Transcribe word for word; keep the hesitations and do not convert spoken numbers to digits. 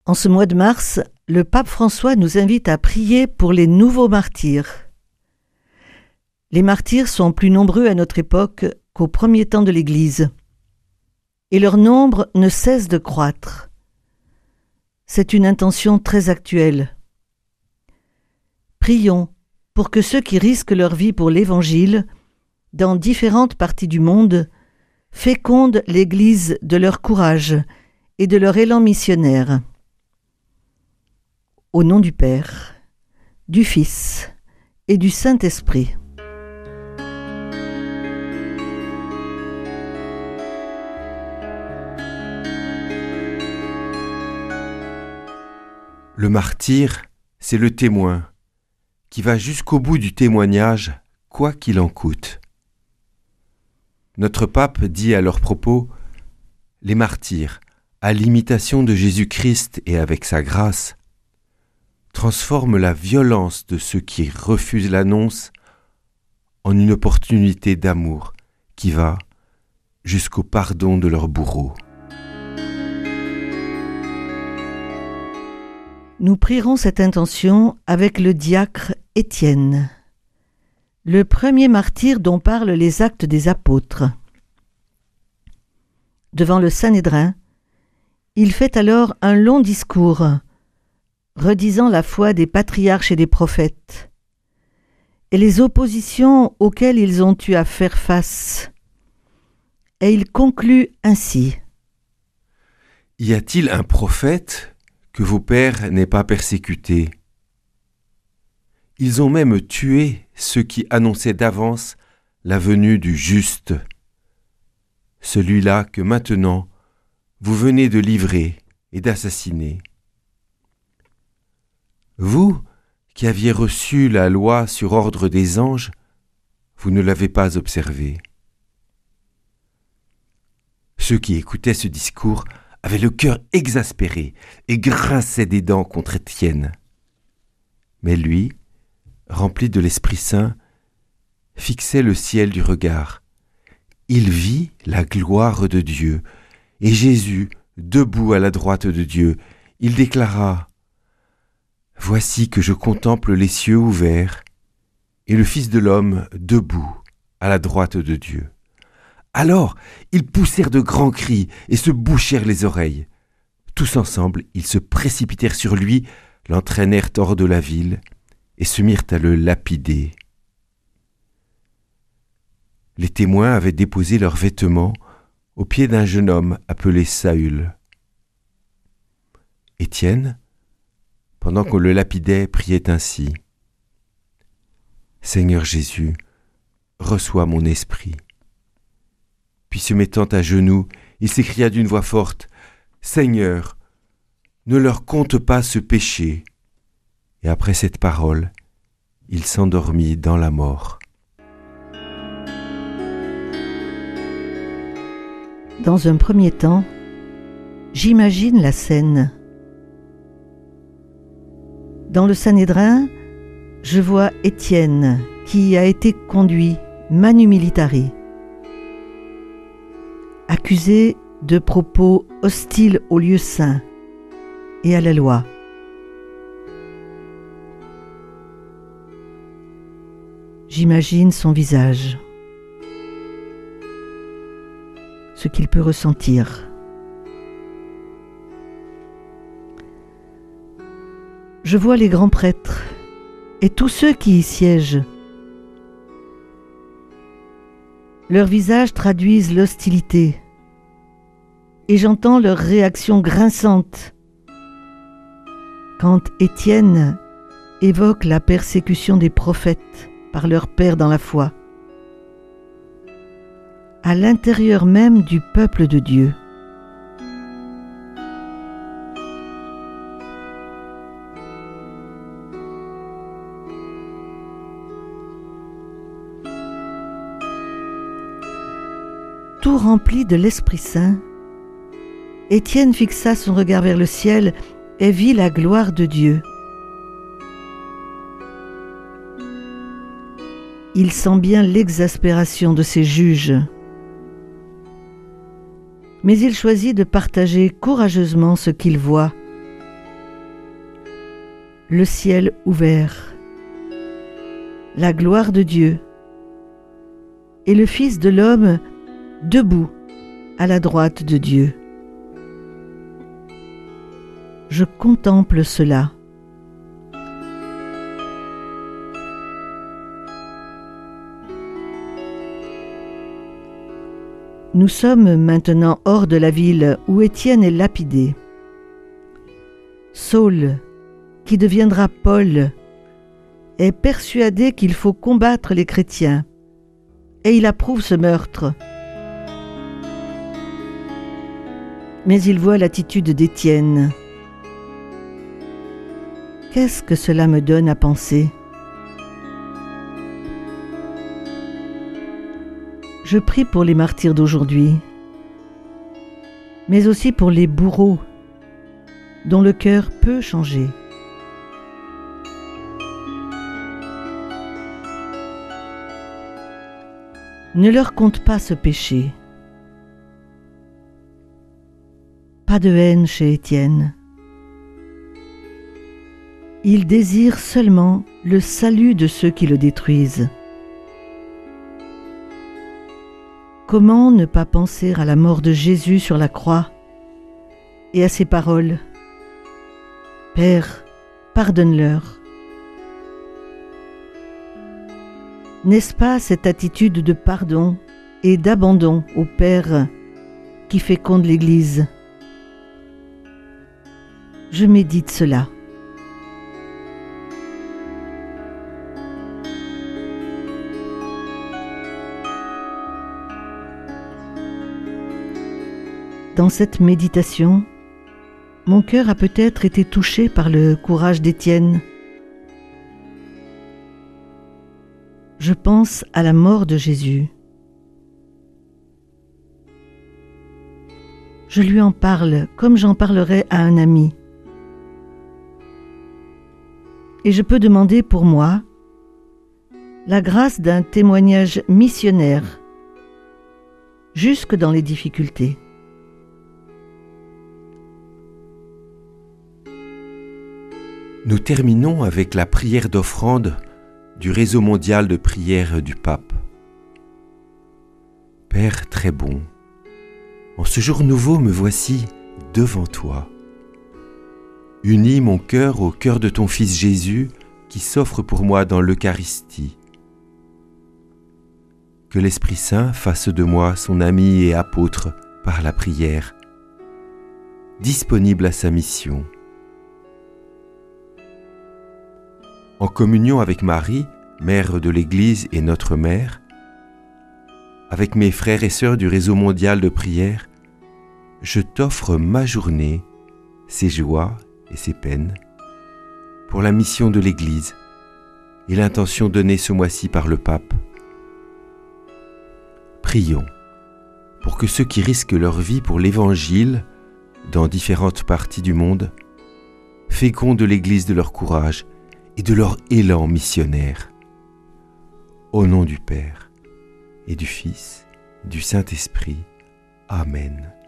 En ce mois de mars, le pape François nous invite à prier pour les nouveaux martyrs. Les martyrs sont plus nombreux à notre époque qu'au premier temps de l'Église, et leur nombre ne cesse de croître. C'est une intention très actuelle. Prions pour que ceux qui risquent leur vie pour l'Évangile, dans différentes parties du monde, fécondent l'Église de leur courage et de leur élan missionnaire. Au nom du Père, du Fils et du Saint-Esprit. Le martyr, c'est le témoin qui va jusqu'au bout du témoignage, quoi qu'il en coûte. Notre pape dit à leur propos, « Les martyrs, à l'imitation de Jésus-Christ et avec sa grâce, transforment la violence de ceux qui refusent l'annonce en une opportunité d'amour qui va jusqu'au pardon de leurs bourreaux. » Nous prierons cette intention avec le diacre Étienne, le premier martyr dont parlent les Actes des Apôtres. Devant le Sanhédrin, il fait alors un long discours, redisant la foi des patriarches et des prophètes, et les oppositions auxquelles ils ont eu à faire face. Et il conclut ainsi. « Y a-t-il un prophète que vos pères n'aient pas persécuté ? Ils ont même tué ceux qui annonçaient d'avance la venue du juste, celui-là que maintenant vous venez de livrer et d'assassiner. Vous, qui aviez reçu la loi sur ordre des anges, vous ne l'avez pas observée. » Ceux qui écoutaient ce discours avaient le cœur exaspéré et grinçaient des dents contre Étienne. Mais lui, rempli de l'Esprit Saint, fixait le ciel du regard. Il vit la gloire de Dieu, et Jésus, debout à la droite de Dieu, il déclara « Voici que je contemple les cieux ouverts, et le Fils de l'homme debout à la droite de Dieu. » Alors, ils poussèrent de grands cris et se bouchèrent les oreilles. Tous ensemble, ils se précipitèrent sur lui, l'entraînèrent hors de la ville et se mirent à le lapider. Les témoins avaient déposé leurs vêtements au pied d'un jeune homme appelé Saül. Étienne, pendant qu'on le lapidait, priait ainsi. « Seigneur Jésus, reçois mon esprit. » Puis se mettant à genoux, il s'écria d'une voix forte, « Seigneur, ne leur compte pas ce péché. » Et après cette parole, il s'endormit dans la mort. Dans un premier temps, j'imagine la scène. Dans le Sanhédrin, je vois Étienne qui a été conduit manu militari, accusé de propos hostiles au lieu saint et à la loi. J'imagine son visage, ce qu'il peut ressentir. Je vois les grands prêtres et tous ceux qui y siègent. Leurs visages traduisent l'hostilité et j'entends leur réaction grinçante quand Étienne évoque la persécution des prophètes par leur père dans la foi, à l'intérieur même du peuple de Dieu. Tout rempli de l'Esprit Saint, Étienne fixa son regard vers le ciel et vit la gloire de Dieu. Il sent bien l'exaspération de ses juges. Mais il choisit de partager courageusement ce qu'il voit le ciel ouvert, la gloire de Dieu et le Fils de l'homme debout à la droite de Dieu. Je contemple cela. Nous sommes maintenant hors de la ville où Étienne est lapidé. Saul, qui deviendra Paul, est persuadé qu'il faut combattre les chrétiens, et il approuve ce meurtre. Mais il voit l'attitude d'Étienne. Qu'est-ce que cela me donne à penser ? Je prie pour les martyrs d'aujourd'hui, mais aussi pour les bourreaux dont le cœur peut changer. Ne leur compte pas ce péché. Pas de haine chez Étienne. Il désire seulement le salut de ceux qui le détruisent. Comment ne pas penser à la mort de Jésus sur la croix et à ses paroles ? Père, pardonne-leur. N'est-ce pas cette attitude de pardon et d'abandon au Père qui féconde l'Église ? Je médite cela. Dans cette méditation, mon cœur a peut-être été touché par le courage d'Étienne. Je pense à la mort de Jésus. Je lui en parle comme j'en parlerais à un ami. Et je peux demander pour moi la grâce d'un témoignage missionnaire, jusque dans les difficultés. Nous terminons avec la prière d'offrande du réseau mondial de prière du pape. Père très bon, en ce jour nouveau me voici devant toi. Unis mon cœur au cœur de ton Fils Jésus qui s'offre pour moi dans l'Eucharistie. Que l'Esprit Saint fasse de moi son ami et apôtre par la prière, disponible à sa mission. En communion avec Marie, Mère de l'Église et notre Mère, avec mes frères et sœurs du réseau mondial de prière, je t'offre ma journée, ses joies et ses peines, pour la mission de l'Église et l'intention donnée ce mois-ci par le pape. Prions pour que ceux qui risquent leur vie pour l'Évangile dans différentes parties du monde fécondent l'Église de leur courage et de leur élan missionnaire. Au nom du Père, et du Fils, et du Saint-Esprit. Amen.